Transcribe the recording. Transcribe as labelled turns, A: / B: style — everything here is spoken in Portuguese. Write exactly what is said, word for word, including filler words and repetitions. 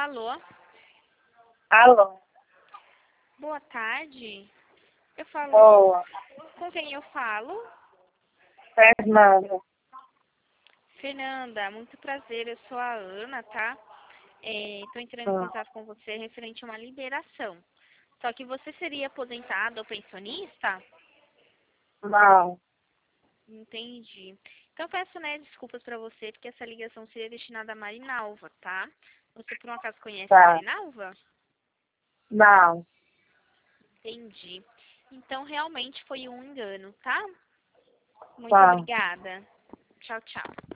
A: Alô?
B: Alô?
A: Boa tarde. Eu falo...
B: Boa.
A: Com quem eu falo?
B: Fernanda.
A: Fernanda, muito prazer. Eu sou a Ana, tá? Estou entrando em
B: Hum.
A: contato com você referente a uma liberação. Só que você seria aposentado ou pensionista?
B: Não.
A: Entendi. Então peço, né, desculpas para você, porque essa ligação seria destinada a Marinalva, tá? Você por um acaso conhece a
B: Tá.
A: Marinalva?
B: Não.
A: Entendi. Então realmente foi um engano, tá? Muito
B: Tá.
A: obrigada. Tchau, tchau.